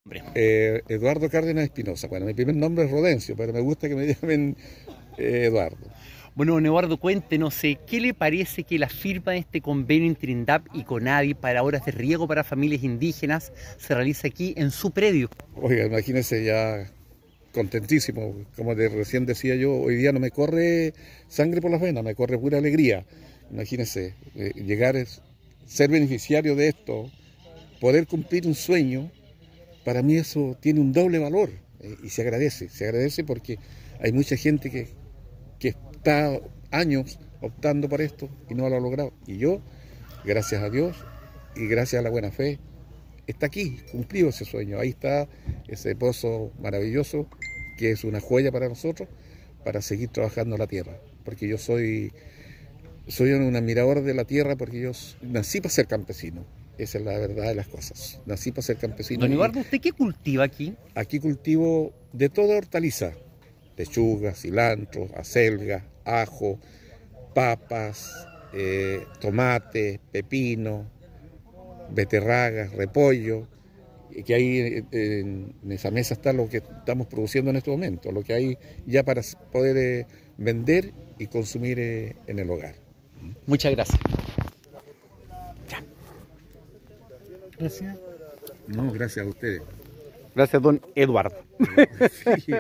Eduardo Cárdenas Espinosa. Bueno, mi primer nombre es Rodencio, pero me gusta que me llamen Eduardo. Bueno, don Eduardo, cuéntenos, ¿qué le parece que la firma de este convenio entre INDAP y CONADI para obras de riego para familias indígenas se realiza aquí en su predio? Oiga, imagínese ya contentísimo. Como recién decía yo, hoy día no me corre sangre por las venas, me corre pura alegría. Imagínese, llegar a ser beneficiario de esto, poder cumplir un sueño, para mí eso tiene un doble valor y se agradece porque hay mucha gente que está años optando por esto y no lo ha logrado. Y yo, gracias a Dios y gracias a la buena fe, está aquí, cumplido ese sueño. Ahí está ese pozo maravilloso que es una joya para nosotros, para seguir trabajando la tierra. Porque yo soy un admirador de la tierra porque yo nací para ser campesino. Esa es la verdad de las cosas. Nací para ser campesino Don y Eduardo, ¿usted qué cultiva aquí? aquí cultivo de toda hortaliza, lechuga, cilantro, acelga, ajo, papas, tomate, pepino, beterragas, repollo, y que ahí en esa mesa está lo que estamos produciendo en este momento, lo que hay ya para poder vender y consumir en el hogar. Muchas gracias. Gracias. No, gracias a ustedes. Gracias, don Eduardo. Sí.